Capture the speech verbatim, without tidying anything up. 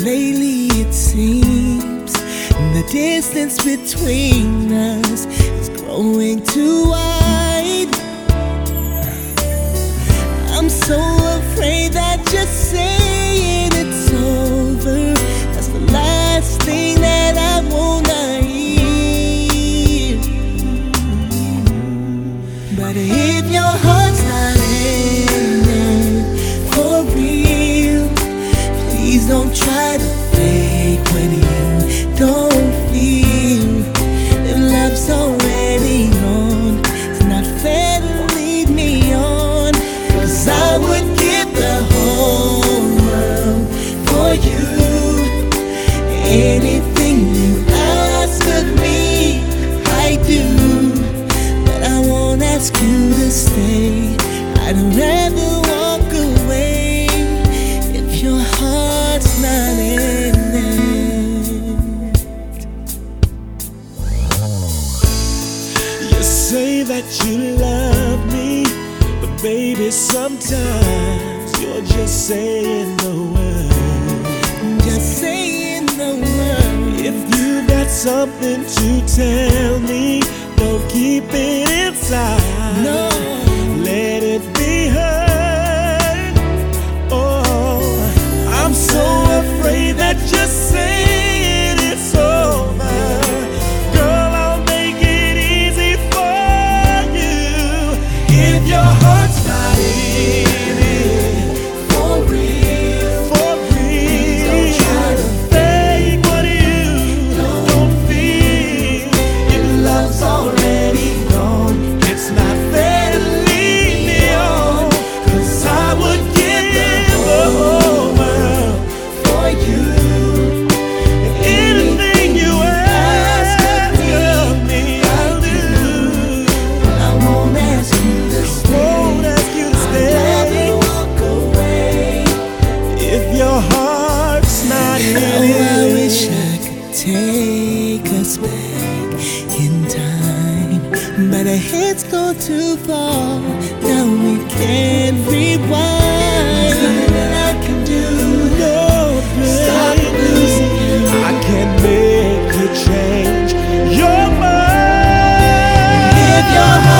lately it seems the distance between us is growing too wide. I'm so afraid that just saying it's over, that's the last thing that I wanna hear. But if your heart's not in it for real, please don't try to fake when you don't feel. If love's already gone, it's not fair to lead me on. Cause I would give the whole world for you. Anything you ask of me, I do. But I won't ask you to stay, I'd rather walk away if your heart's not in it. You say that you love me, but baby, sometimes you're just saying the word. Just saying the word. If you got something to tell me, don't keep it inside. No, let it be heard. Oh, I'm so afraid that just saying it's over, girl, I'll make it easy for you. If your heart's not in it for real, for real, don't try to fake what you don't, don't feel. If love's already gone, it's not fair to lead me on. Cause I would give the whole world for you. anything you ask of me, I'll do. I won't ask you to stay, Won't ask you to I'd stay rather walk away. if your heart's not in Oh, it. I wish I could take us back in time, but our heads go too far, now we can't rewind. Nothing that I can do, No, stop baby, losing you. I can't make you change your mind. If your